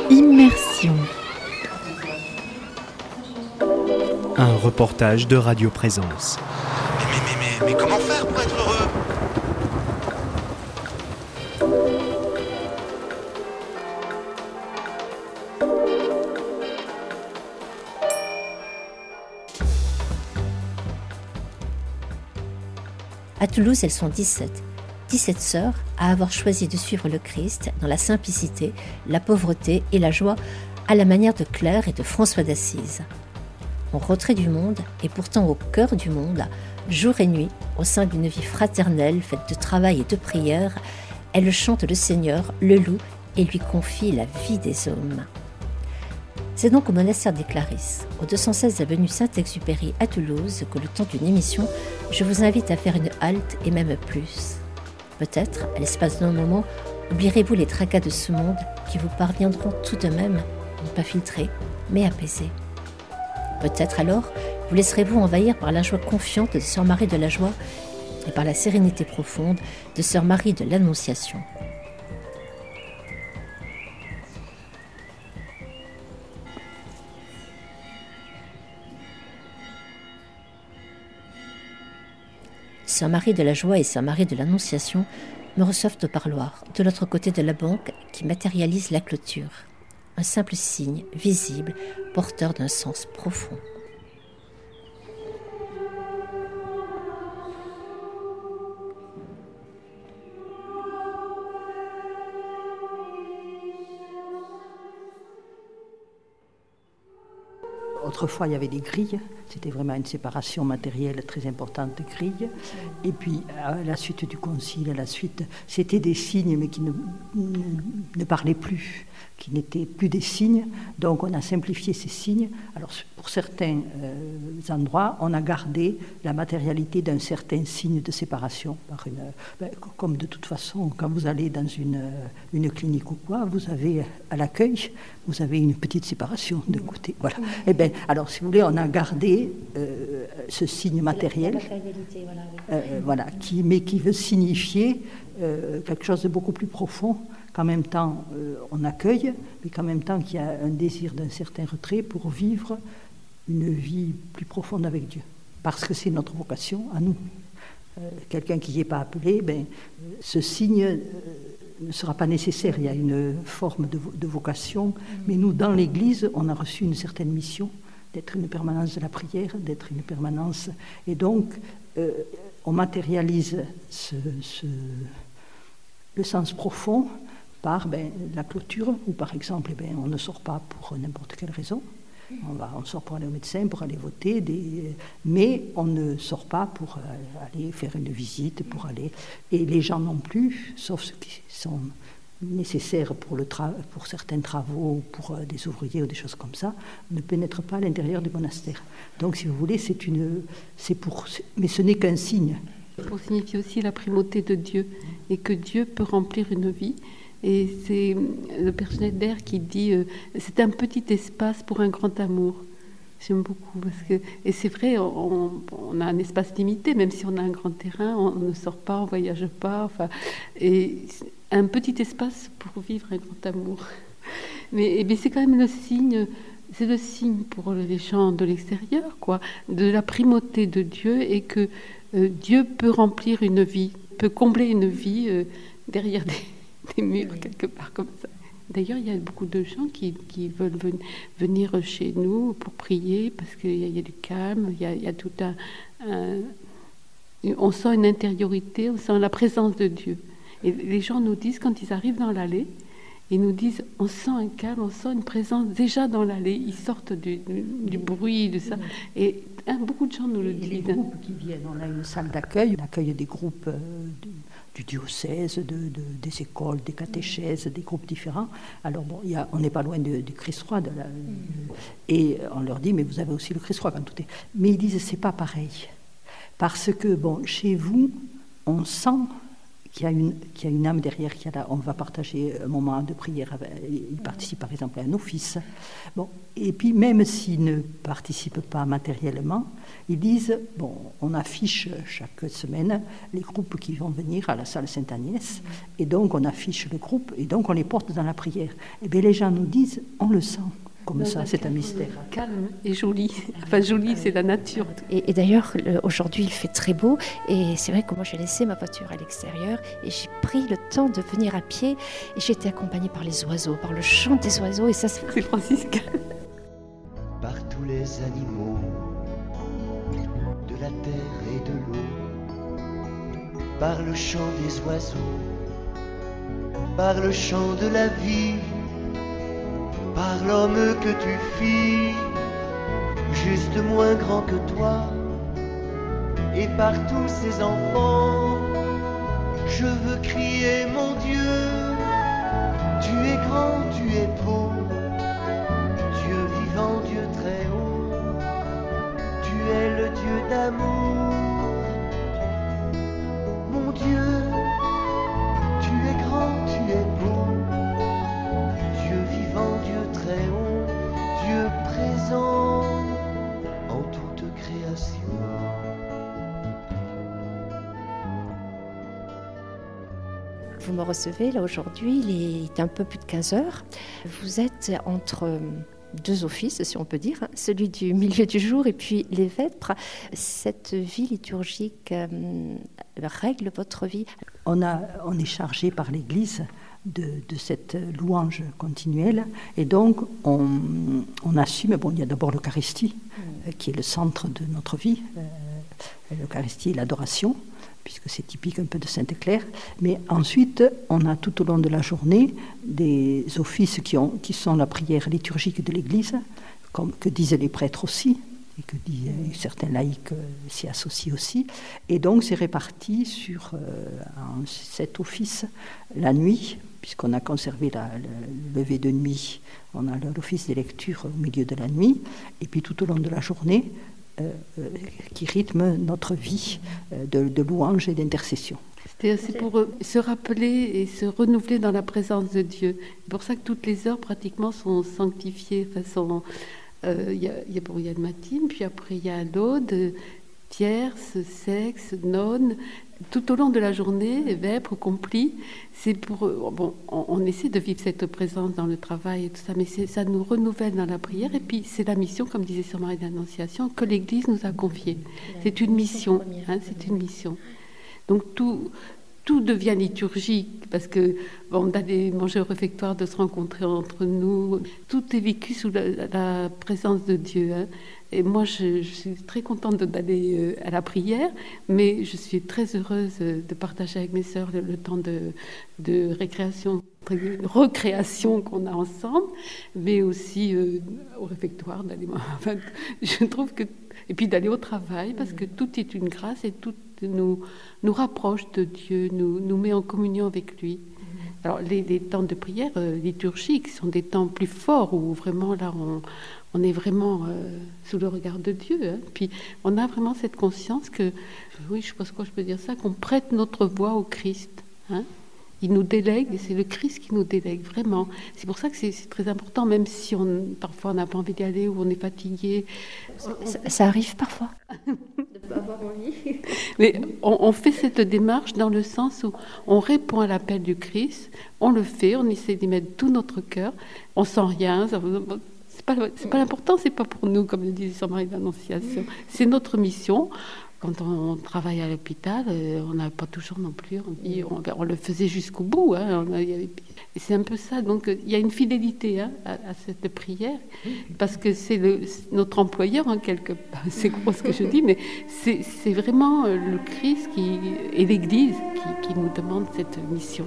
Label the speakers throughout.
Speaker 1: Immersion. Un reportage de Radio Présence.
Speaker 2: Mais comment faire pour être heureux ?
Speaker 3: À Toulouse, elles sont 17. 17 sœurs à avoir choisi de suivre le Christ dans la simplicité, la pauvreté et la joie à la manière de Claire et de François d'Assise. En retrait du monde et pourtant au cœur du monde, jour et nuit, au sein d'une vie fraternelle faite de travail et de prière, elles chantent le Seigneur, le louent et lui confient la vie des hommes. C'est donc au monastère des Clarisses, au 216 avenue Saint-Exupéry à Toulouse, que le temps d'une émission, je vous invite à faire une halte et même plus. Peut-être, à l'espace d'un moment, oublierez-vous les tracas de ce monde qui vous parviendront tout de même, non pas filtrés, mais apaisés. Peut-être alors, vous laisserez-vous envahir par la joie confiante de Sœur Marie de la Joie et par la sérénité profonde de Sœur Marie de l'Annonciation. Sœur Marie de la Joie et Sœur Marie de l'Annonciation me reçoivent au parloir, de l'autre côté de la banque qui matérialise la clôture. Un simple signe, visible, porteur d'un sens profond.
Speaker 4: Autrefois, il y avait des grilles. C'était vraiment une séparation matérielle très importante de grilles. Et puis, à la suite du concile, c'était des signes, mais qui ne parlaient plus, qui n'étaient plus des signes. Donc, on a simplifié ces signes. Alors, pour certains endroits, on a gardé la matérialité d'un certain signe de séparation. Comme de toute façon, quand vous allez dans une clinique ou quoi, vous avez à l'accueil, vous avez une petite séparation d'un côté. Voilà. Eh bien, alors, si vous voulez, on a gardé ce signe matériel, qui veut signifier quelque chose de beaucoup plus profond, qu'en même temps on accueille, mais qu'en même temps qu'il y a un désir d'un certain retrait pour vivre une vie plus profonde avec Dieu. Parce que c'est notre vocation à nous. Quelqu'un qui n'y est pas appelé, ce signe ne sera pas nécessaire. Il y a une forme de vocation, mais nous, dans l'Église, on a reçu une certaine mission d'être une permanence de la prière, d'être une permanence... Et donc, on matérialise le sens profond par la clôture, où par exemple, on ne sort pas pour n'importe quelle raison. On sort pour aller au médecin, pour aller voter, mais on ne sort pas pour aller faire une visite, et les gens non plus, sauf ceux qui sont nécessaires pour certains travaux, pour des ouvriers ou des choses comme ça, ne pénètrent pas à l'intérieur du monastère. Donc, si vous voulez, mais ce n'est qu'un signe.
Speaker 5: Pour signifier aussi la primauté de Dieu, et que Dieu peut remplir une vie. Et c'est le Père Schneider qui dit c'est un petit espace pour un grand amour. J'aime beaucoup et c'est vrai, on a un espace limité, même si on a un grand terrain, on ne sort pas, on voyage pas. Et un petit espace pour vivre un grand amour. Mais c'est quand même le signe. C'est le signe pour les gens de l'extérieur, de la primauté de Dieu, et que Dieu peut remplir une vie, peut combler une vie derrière des murs, quelque part comme ça. D'ailleurs, il y a beaucoup de gens qui veulent venir chez nous pour prier, parce qu'il y a du calme, il y a tout on sent une intériorité, on sent la présence de Dieu. Et les gens nous disent, quand ils arrivent dans l'allée, ils nous disent, on sent un calme, on sent une présence déjà dans l'allée. Ils sortent du bruit, de ça. Et beaucoup de gens nous le disent.
Speaker 4: Les groupes qui viennent, on a une salle d'accueil, on accueille des groupes du diocèse, des écoles, des catéchèses, des groupes différents. Alors on n'est pas loin du Christ-Roi. Et on leur dit, mais vous avez aussi le Christ-Roi quand tout est... Mais ils disent, c'est pas pareil. Parce que, chez vous, on sent qu'il y a une âme derrière, on va partager un moment de prière, il participe par exemple à un office. Bon, et puis même s'ils ne participent pas matériellement, ils disent, bon, on affiche chaque semaine les groupes qui vont venir à la salle Sainte-Agnès, et donc on affiche le groupe, et donc on les porte dans la prière. Et bien les gens nous disent, on le sent. Comme ça, c'est un mystère.
Speaker 5: Calme et joli. Enfin, joli, c'est la nature.
Speaker 3: Et d'ailleurs, aujourd'hui, il fait très beau. Et c'est vrai que moi, j'ai laissé ma voiture à l'extérieur et j'ai pris le temps de venir à pied. Et j'ai été accompagnée par les oiseaux, par le chant des oiseaux. Et ça,
Speaker 5: c'est franciscain.
Speaker 6: Par tous les animaux de la terre et de l'eau, par le chant des oiseaux, par le chant de la vie, par l'homme que tu fis, juste moins grand que toi, et par tous ces enfants, je veux crier mon Dieu, tu es grand, tu es beau, Dieu vivant, Dieu très haut, tu es le Dieu d'amour, mon Dieu, tu es grand, tu es beau, Dieu vivant, Dieu très haut, Dieu présent en toute création.
Speaker 3: Vous me recevez là aujourd'hui, il est un peu plus de 15 heures. Vous êtes entre deux offices, si on peut dire, celui du milieu du jour et puis les vêpres. Cette vie liturgique règle votre vie.
Speaker 4: On est chargé par l'Église de cette louange continuelle, et donc on assume. Bon, il y a d'abord l'Eucharistie qui est le centre de notre vie, l'Eucharistie et l'adoration, puisque c'est typique un peu de Sainte-Claire, mais ensuite on a tout au long de la journée des offices qui sont la prière liturgique de l'Église, que disent les prêtres aussi, et que certains laïcs s'y associent aussi. Et donc c'est réparti sur 7 offices la nuit, puisqu'on a conservé le lever de nuit, on a l'office des lectures au milieu de la nuit, et puis tout au long de la journée, qui rythme notre vie de louange et d'intercession.
Speaker 5: C'est pour se rappeler et se renouveler dans la présence de Dieu. C'est pour ça que toutes les heures pratiquement sont sanctifiées. Il y a le matin, puis après il y a l'aude, tierce, sexe, nonne. Tout au long de la journée, vêpres, complis, c'est pour... on essaie de vivre cette présence dans le travail et tout ça, mais ça nous renouvelle dans la prière. Et puis c'est la mission, comme disait Sœur Marie de l'Annonciation, que l'Église nous a confiée. C'est une mission, c'est une mission. Donc tout devient liturgique, parce que d'aller manger au réfectoire, de se rencontrer entre nous, tout est vécu sous la présence de Dieu. Et moi, je suis très contente d'aller à la prière, mais je suis très heureuse de partager avec mes sœurs le temps de récréation, de recréation qu'on a ensemble, mais aussi au réfectoire, d'aller... Enfin, je trouve que... Et puis d'aller au travail, parce que tout est une grâce et tout nous rapproche de Dieu, nous met en communion avec lui. Alors les temps de prière liturgiques sont des temps plus forts, où vraiment là on est vraiment sous le regard de Dieu. Puis on a vraiment cette conscience que, oui, je sais pas quoi je peux dire ça, qu'on prête notre voix au Christ. Il nous délègue, et c'est le Christ qui nous délègue, vraiment. C'est pour ça que c'est très important, même si parfois on n'a pas envie d'y aller ou on est fatigué.
Speaker 3: Ça arrive parfois de ne pas avoir envie.
Speaker 5: Mais on fait cette démarche dans le sens où on répond à l'appel du Christ, on le fait, on essaie d'y mettre tout notre cœur, on sent rien. C'est pas l'important, c'est pas pour nous, comme le disait Sœur Marie de l'Annonciation. C'est notre mission. Quand on travaille à l'hôpital, on n'a pas toujours non plus envie, on le faisait jusqu'au bout. Et c'est un peu ça. Donc il y a une fidélité à cette prière, parce que c'est notre employeur, quelque part. C'est gros ce que je dis, mais c'est vraiment le Christ et l'Église qui nous demande cette mission.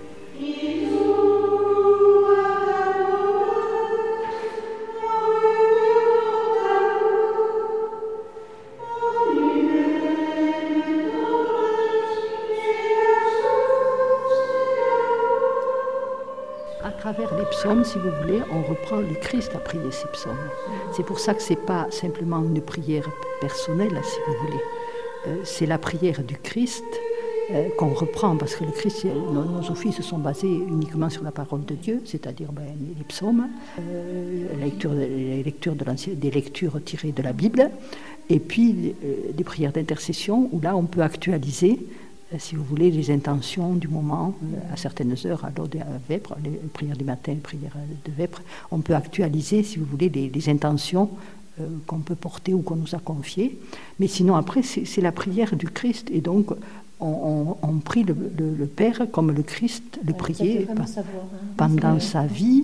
Speaker 4: À travers les psaumes, si vous voulez, on reprend le Christ à prier ces psaumes. C'est pour ça que ce n'est pas simplement une prière personnelle, si vous voulez. C'est la prière du Christ qu'on reprend, parce que le Christ, nos offices se sont basés uniquement sur la parole de Dieu, c'est-à-dire les psaumes, les lectures des lectures tirées de la Bible, et puis des prières d'intercession, où là on peut actualiser, si vous voulez, les intentions du moment, à certaines heures, à l'heure de vêpres, les prières du matin, les prières de vêpres, on peut actualiser, si vous voulez, les intentions qu'on peut porter ou qu'on nous a confiées. Mais sinon, après, c'est la prière du Christ, et donc on prie le Père comme le Christ le priait pendant sa vie.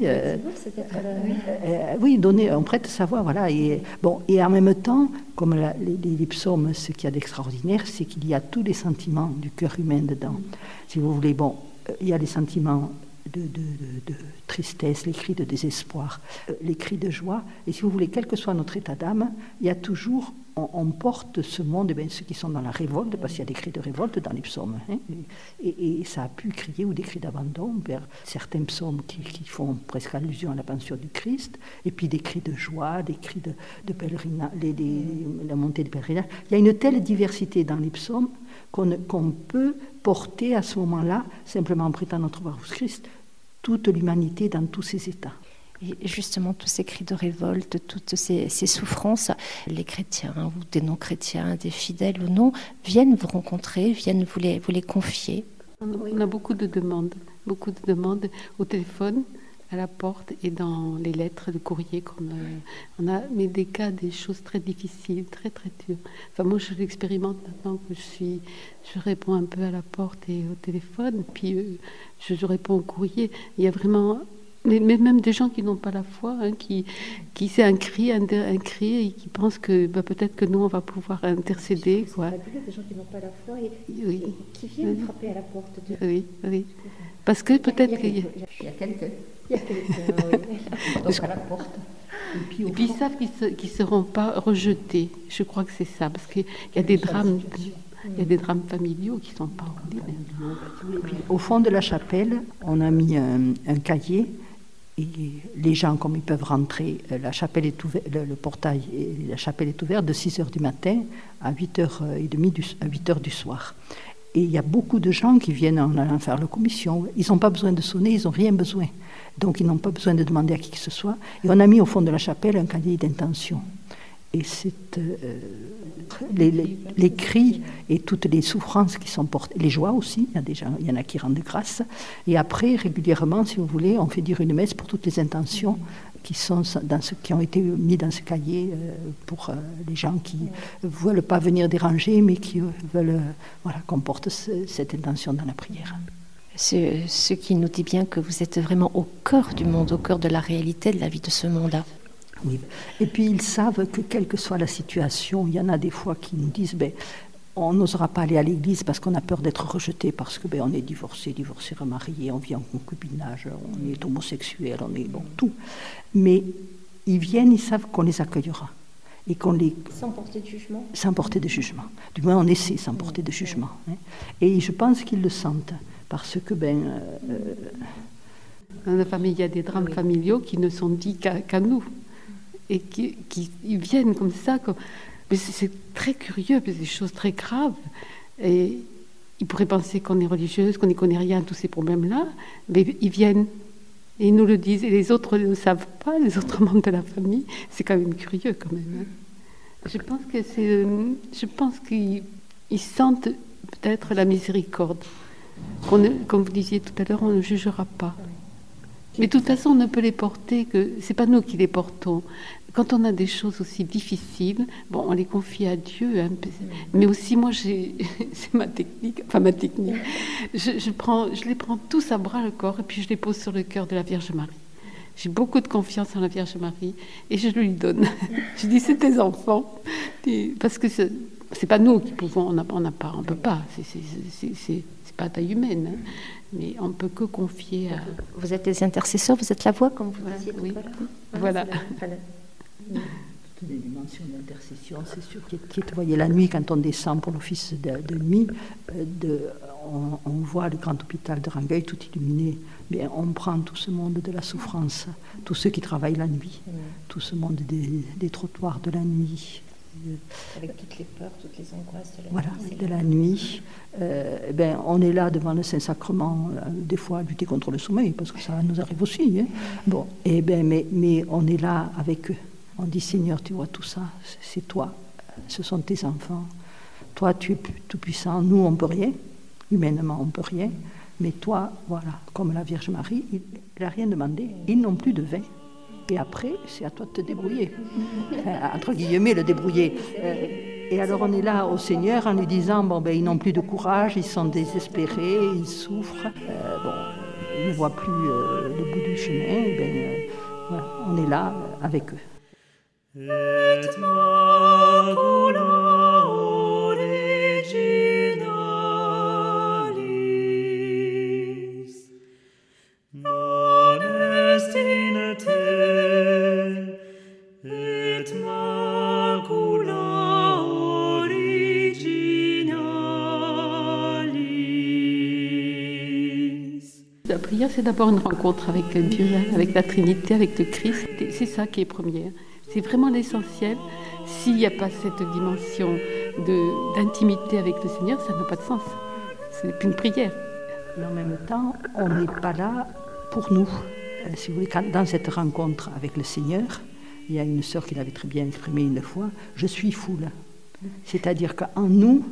Speaker 4: Oui, on prête sa voix, voilà. Et en même temps, comme les psaumes, ce qu'il y a d'extraordinaire, c'est qu'il y a tous les sentiments du cœur humain dedans. Si vous voulez, il y a les sentiments de tristesse, les cris de désespoir, les cris de joie. Et si vous voulez, quel que soit notre état d'âme, il y a toujours, on porte ce monde, ceux qui sont dans la révolte, parce qu'il y a des cris de révolte dans les psaumes, hein, et ça a pu crier, ou des cris d'abandon vers certains psaumes qui font presque allusion à la passion du Christ, et puis des cris de joie, des cris de pèlerinage, la montée des pèlerinages. Il y a une telle diversité dans les psaumes qu'on peut porter à ce moment-là, simplement en prêtant notre voix au Christ, toute l'humanité dans tous ses états.
Speaker 3: Et justement, tous ces cris de révolte, toutes ces souffrances, les chrétiens ou des non-chrétiens, des fidèles ou non, viennent vous rencontrer, viennent vous les confier.
Speaker 5: On a beaucoup de demandes au téléphone, à la porte et dans les lettres, le courrier on a, mais des cas, des choses très difficiles, très très dures. Enfin, moi, je l'expérimente maintenant que je réponds un peu à la porte et au téléphone, puis je réponds au courrier. Il y a vraiment, mais même des gens qui n'ont pas la foi, hein, qui c'est un cri et qui pensent que peut-être que nous on va pouvoir intercéder, quoi.
Speaker 3: C'est fabuleux, des gens qui n'ont pas la foi et qui viennent frapper à la porte de...
Speaker 5: Oui. Parce que peut-être qu'il y
Speaker 3: a quelqu'un. Donc à la porte.
Speaker 5: Et puis ils savent qu'ils ne seront pas rejetés. Je crois que c'est ça, parce qu'il y a des drames. Il y a des drames familiaux qui ne sont pas ordinaires.
Speaker 4: Puis, au fond de la chapelle, on a mis un cahier, et les gens, comme ils peuvent rentrer, la chapelle est ouverte, le portail et la chapelle est ouverte de 6h du matin à 8h30 à 8h du soir. Et il y a beaucoup de gens qui viennent en allant faire leur commission. Ils n'ont pas besoin de sonner, ils n'ont rien besoin. Donc ils n'ont pas besoin de demander à qui que ce soit. Et on a mis au fond de la chapelle un cahier d'intention. Et c'est les cris et toutes les souffrances qui sont portées, les joies aussi, il y en a qui rendent grâce. Et après, régulièrement, si vous voulez, on fait dire une messe pour toutes les intentions qui ont été mis dans ce cahier pour les gens qui ne veulent pas venir déranger, mais qui veulent qu'on porte cette intention dans la prière.
Speaker 3: Ce qui nous dit bien que vous êtes vraiment au cœur du monde, au cœur de la réalité de la vie de ce monde-là.
Speaker 4: Oui. Et puis ils savent que quelle que soit la situation, il y en a des fois qui nous disent on n'osera pas aller à l'église parce qu'on a peur d'être rejeté, parce que on est divorcé, remarié, on vit en concubinage, on est homosexuel, on est tout. Mais ils viennent, ils savent qu'on les accueillera. Et qu'on les...
Speaker 3: Sans porter de jugement.
Speaker 4: Sans porter de jugement. Du moins on essaie sans porter de jugement. Hein. Et je pense qu'ils le sentent, parce que
Speaker 5: dans la famille, il y a des drames familiaux qui ne sont dits qu'à nous. Et qui viennent comme ça, mais c'est très curieux, c'est des choses très graves. Et ils pourraient penser qu'on est religieuse, qu'on n'y connaît rien à tous ces problèmes-là, mais ils viennent et ils nous le disent. Et les autres ne le savent pas, les autres membres de la famille. C'est quand même curieux, quand même. Hein. Je pense qu'ils sentent peut-être la miséricorde. Comme vous disiez tout à l'heure, on ne jugera pas. Mais de toute façon, on ne peut les porter que... C'est pas nous qui les portons. Quand on a des choses aussi difficiles, on les confie à Dieu. Hein. Mais aussi, moi, c'est ma technique. Enfin, ma technique. Je les prends tous à bras le corps et puis je les pose sur le cœur de la Vierge Marie. J'ai beaucoup de confiance en la Vierge Marie et je lui donne. Je dis, c'est tes enfants. Parce que c'est pas nous qui pouvons... On peut pas. C'est pas taille humaine. Hein. Mais on ne peut que confier à...
Speaker 3: Vous êtes des intercesseurs, vous êtes la voix, comme vous disiez tout à l'heure.
Speaker 5: Voilà.
Speaker 4: Toutes les dimensions d'intercession, c'est sûr. Vous voyez, la nuit, quand on descend pour l'office de nuit, on voit le grand hôpital de Rangueil tout illuminé. Mais on prend tout ce monde de la souffrance, tous ceux qui travaillent la nuit, tout ce monde des trottoirs de la nuit.
Speaker 3: Avec toutes les peurs, toutes les angoisses de la
Speaker 4: voilà,
Speaker 3: nuit.
Speaker 4: de la nuit. On est là devant le Saint-Sacrement, des fois à lutter contre le sommeil, parce que ça nous arrive aussi. Hein. Bon, mais on est là avec eux. On dit, Seigneur, tu vois tout ça, c'est toi, ce sont tes enfants. Toi, tu es tout puissant. Nous, on ne peut rien. Humainement, on ne peut rien. Mais toi, voilà, comme la Vierge Marie, il n'a rien demandé. Ils n'ont plus de vin. Et après, c'est à toi de te débrouiller. Entre guillemets, le débrouiller. Et alors, on est là au Seigneur en lui disant, ils n'ont plus de courage, ils sont désespérés, ils souffrent. Ils ne voient plus le bout du chemin. Voilà, on est là avec eux.
Speaker 7: Et macula originalis non est in te, et macula originalis.
Speaker 5: La prière, c'est d'abord une rencontre avec Dieu, avec la Trinité, avec le Christ. C'est ça qui est première. C'est vraiment l'essentiel. S'il n'y a pas cette dimension d'intimité avec le Seigneur, ça n'a pas de sens. Ce n'est plus une prière.
Speaker 4: Et en même temps, on n'est pas là pour nous. Si vous voulez, dans cette rencontre avec le Seigneur, il y a une sœur qui l'avait très bien exprimé une fois, je suis foule. C'est-à-dire qu'en nous,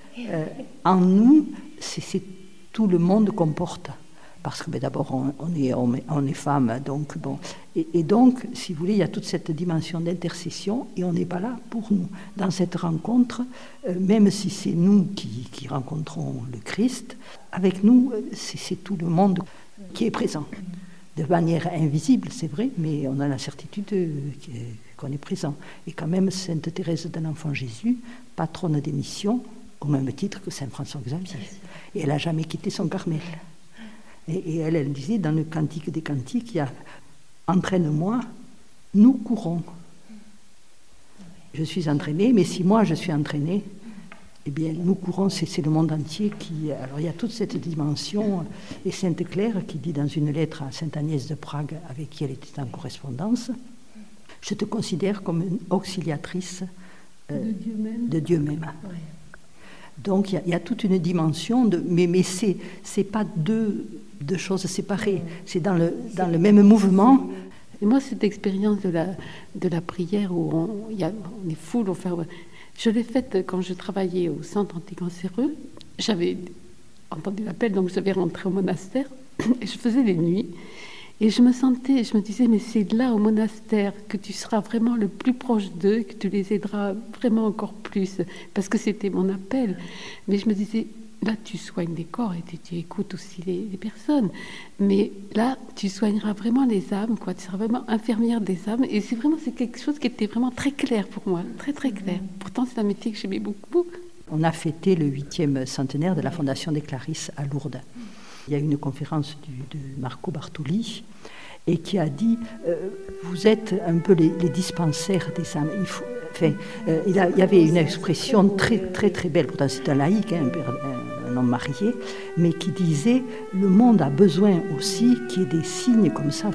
Speaker 4: c'est tout le monde qu'on porte. Parce que d'abord, on est femme, donc bon. Et donc, si vous voulez, il y a toute cette dimension d'intercession, et on n'est pas là pour nous. Dans cette rencontre, même si c'est nous qui rencontrons le Christ, avec nous, c'est tout le monde qui est présent. De manière invisible, c'est vrai, mais on a la certitude qu'on est présent. Et quand même, Sainte Thérèse de l'Enfant Jésus, patronne des missions, au même titre que Saint François Xavier. Et elle n'a jamais quitté son Carmel. Et elle disait dans le Cantique des Cantiques, il y a « Entraîne-moi, nous courons ». Je suis entraînée, mais si moi je suis entraînée, eh bien nous courons, c'est le monde entier qui... Alors il y a toute cette dimension, et Sainte Claire qui dit dans une lettre à Sainte Agnès de Prague, avec qui elle était en correspondance, « Je te considère comme une auxiliatrice de Dieu même. Ouais. Donc il y a toute une dimension, mais c'est pas deux choses séparées, c'est dans le même mouvement.
Speaker 5: Et moi, cette expérience de la prière où on est full, je l'ai faite quand je travaillais au centre anticancéreux. J'avais entendu l'appel, donc je devais rentrer au monastère, et je faisais les nuits. Et je me disais, mais c'est là au monastère que tu seras vraiment le plus proche d'eux, que tu les aideras vraiment encore plus, parce que c'était mon appel. Mais je me disais, là tu soignes des corps et tu écoutes aussi les personnes, mais là tu soigneras vraiment les âmes, quoi. Tu seras vraiment infirmière des âmes. Et c'est quelque chose qui était vraiment très clair pour moi, très très clair. Pourtant c'est un métier que j'aimais beaucoup.
Speaker 4: On a fêté le 8e centenaire de la Fondation des Clarisses à Lourdes. Il y a eu une conférence de Marco Bartoli et qui a dit vous êtes un peu les dispensaires des âmes. Il y avait une expression très très très belle, pourtant c'est un laïc, un homme marié, mais qui disait le monde a besoin aussi qu'il y ait des signes comme ça.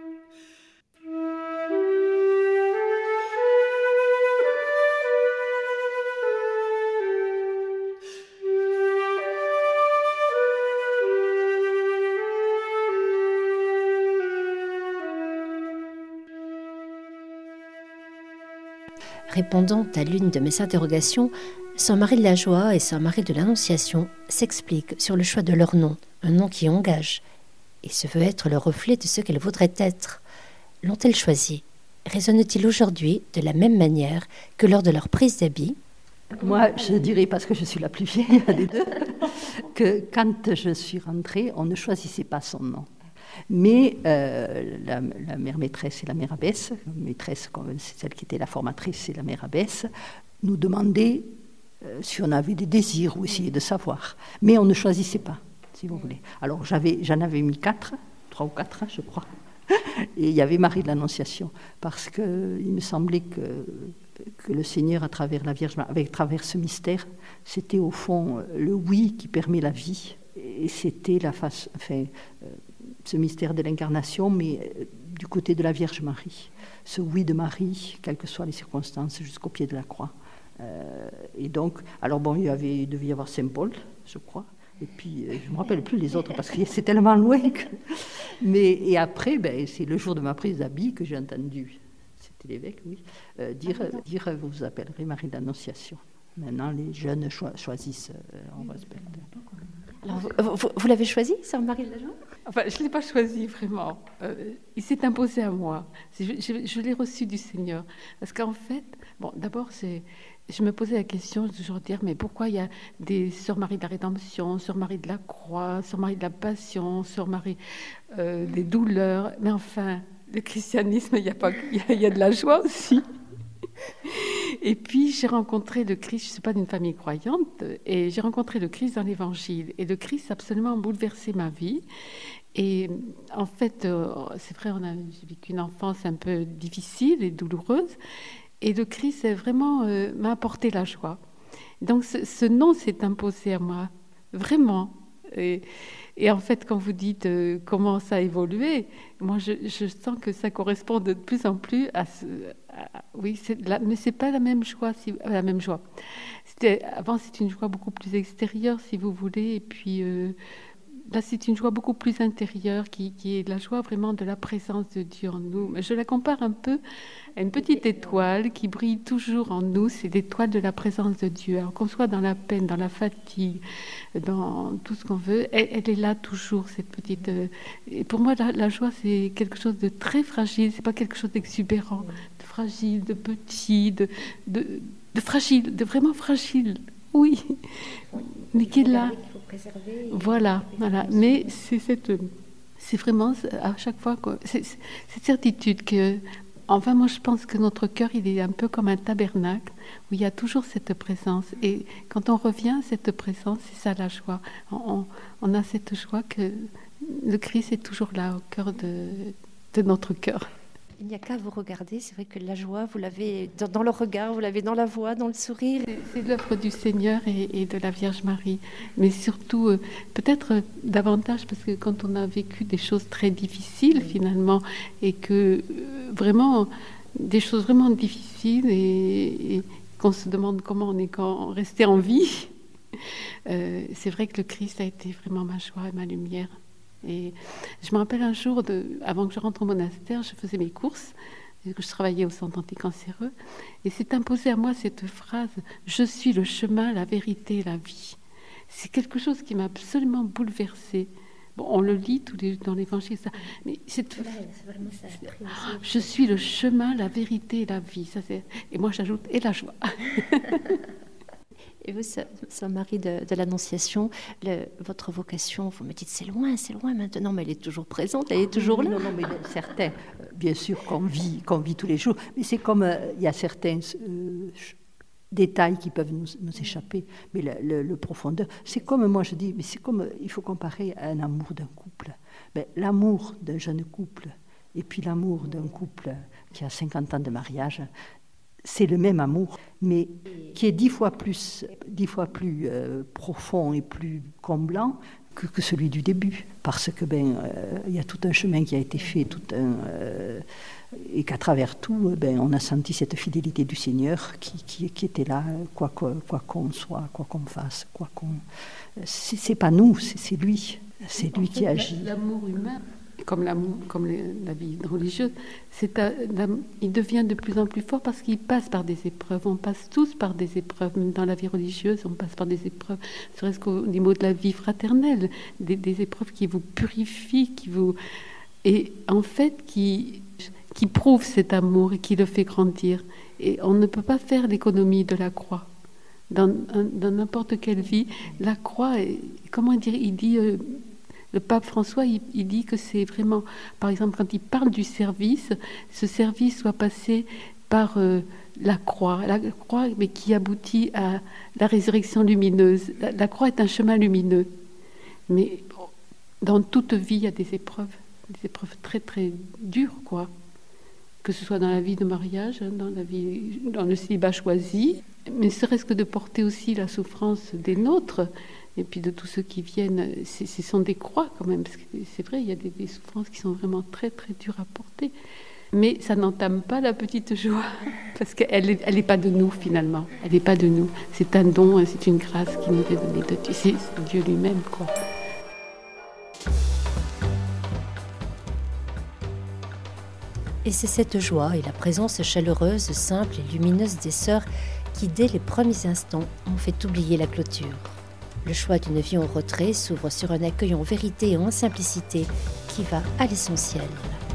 Speaker 3: Répondant à l'une de mes interrogations, Sœur Marie de la Joie et Sœur Marie de l'Annonciation s'expliquent sur le choix de leur nom, un nom qui engage, et se veut être le reflet de ce qu'elles voudraient être. L'ont-elles choisi? Résonne-t-il aujourd'hui de la même manière que lors de leur prise d'habit?
Speaker 4: Moi, je dirais, parce que je suis la plus vieille des deux, que quand je suis rentrée, on ne choisissait pas son nom. Mais la mère maîtresse et la mère abbesse, maîtresse, c'est celle qui était la formatrice, et la mère abbesse, nous demandaient si on avait des désirs ou essayer de savoir. Mais on ne choisissait pas, si vous voulez. Alors j'en avais mis 3 ou 4, je crois. Et il y avait Marie de l'Annonciation, parce qu'il me semblait que le Seigneur, à travers la Vierge, à travers ce mystère, c'était au fond le oui qui permet la vie. Et c'était ce mystère de l'incarnation, mais du côté de la Vierge Marie, ce oui de Marie, quelles que soient les circonstances, jusqu'au pied de la croix. Et donc, alors bon, il devait y avoir Saint Paul, je crois, et puis je ne me rappelle plus les autres parce que c'est tellement loin. Et après, c'est le jour de ma prise d'habit que j'ai entendu, c'était l'évêque, oui, dire vous vous appellerez Marie d'Annonciation. Maintenant, les jeunes choisissent, on respecte.
Speaker 3: Alors, vous l'avez choisi, Sœur Marie de la Joie ?
Speaker 5: Enfin, je ne l'ai pas choisi vraiment. Il s'est imposé à moi. Je l'ai reçu du Seigneur. Parce qu'en fait, bon, d'abord, je me posais la question de toujours dire, mais pourquoi il y a des Sœurs Marie de la Rédemption, Sœur Marie de la Croix, Sœur Marie de la Passion, Sœur Marie des douleurs. Mais enfin, le christianisme, il y a de la joie aussi. Et puis j'ai rencontré le Christ, je ne suis pas d'une famille croyante, et j'ai rencontré le Christ dans l'Évangile. Et le Christ a absolument bouleversé ma vie. Et en fait, c'est vrai, j'ai vécu une enfance un peu difficile et douloureuse. Et le Christ vraiment m'a apporté la joie. Donc ce nom s'est imposé à moi, vraiment. Et en fait, quand vous dites comment ça a évolué, moi je sens que ça correspond de plus en plus à oui, mais c'est pas la même joie. La même joie. Avant, c'était une joie beaucoup plus extérieure, si vous voulez, et puis là, c'est une joie beaucoup plus intérieure, qui est la joie vraiment de la présence de Dieu en nous. Je la compare un peu à une petite étoile qui brille toujours en nous. C'est l'étoile de la présence de Dieu. Alors qu'on soit dans la peine, dans la fatigue, dans tout ce qu'on veut, elle est là toujours, cette petite... Et pour moi, la joie, c'est quelque chose de très fragile. C'est pas quelque chose d'exubérant, de fragile, de petit, de fragile, de vraiment fragile. Oui, mais qui est là. Voilà. Mais c'est vraiment à chaque fois cette certitude que, enfin, moi je pense que notre cœur, il est un peu comme un tabernacle où il y a toujours cette présence. Et quand on revient à cette présence, c'est ça la joie. On a cette joie que le Christ est toujours là au cœur de notre cœur.
Speaker 3: Il n'y a qu'à vous regarder, c'est vrai que la joie, vous l'avez dans le regard, vous l'avez dans la voix, dans le sourire.
Speaker 5: C'est l'œuvre du Seigneur et de la Vierge Marie, mais surtout, peut-être davantage, parce que quand on a vécu des choses très difficiles finalement, et que vraiment, des choses vraiment difficiles, et qu'on se demande comment on est resté en vie, c'est vrai que le Christ a été vraiment ma joie et ma lumière. Et je me rappelle un jour, avant que je rentre au monastère, je faisais mes courses, je travaillais au centre anticancéreux, et s'est imposée à moi cette phrase « Je suis le chemin, la vérité et la vie ». C'est quelque chose qui m'a absolument bouleversée. Bon, on le lit dans l'Évangile, ça, mais c'est
Speaker 3: vraiment ça.
Speaker 5: Je suis le chemin, la vérité et la vie. Ça, et moi, j'ajoute « et la joie ».
Speaker 3: Et vous, Sœur Marie de l'Annonciation, votre vocation, vous me dites c'est loin maintenant, mais elle est toujours présente, elle est toujours là.
Speaker 4: Non, mais certains, bien sûr qu'on vit tous les jours, mais c'est comme il y a certains détails qui peuvent nous échapper, mais le profondeur, c'est comme moi je dis, mais c'est comme, il faut comparer à un amour d'un couple. L'amour d'un jeune couple et puis l'amour d'un couple qui a 50 ans de mariage, c'est le même amour, mais qui est 10 fois plus profond et plus comblant que celui du début. Parce que il y a tout un chemin qui a été fait, et qu'à travers tout, on a senti cette fidélité du Seigneur qui était là, quoi qu'on soit, quoi qu'on fasse, c'est pas nous, c'est lui. C'est lui qui agit.
Speaker 5: L'amour humain, comme la vie religieuse, il devient de plus en plus fort parce qu'il passe par des épreuves. On passe tous par des épreuves, même dans la vie religieuse, on passe par des épreuves, serait-ce qu'au niveau de la vie fraternelle, des épreuves qui vous purifient, et en fait qui prouvent cet amour et qui le fait grandir. Et on ne peut pas faire l'économie de la croix. Dans n'importe quelle vie, la croix, comment dire, il dit... Le pape François, il dit que c'est vraiment, par exemple, quand il parle du service, ce service doit passer par la croix, mais qui aboutit à la résurrection lumineuse. La croix est un chemin lumineux. Mais dans toute vie, il y a des épreuves très, très dures, quoi. Que ce soit dans la vie de mariage, dans le célibat choisi, mais serait-ce que de porter aussi la souffrance des nôtres. et puis de tous ceux qui viennent. Ce sont des croix quand même, parce que c'est vrai, il y a des souffrances qui sont vraiment très très dures à porter. Mais ça n'entame pas la petite joie, parce qu'elle n'est pas de nous finalement. Elle n'est pas de nous. C'est un don, c'est une grâce qui nous est donnée de Dieu. C'est Dieu lui-même, quoi.
Speaker 3: Et c'est cette joie et la présence chaleureuse, simple et lumineuse des sœurs qui, dès les premiers instants, ont fait oublier la clôture. Le choix d'une vie en retrait s'ouvre sur un accueil en vérité et en simplicité qui va à l'essentiel.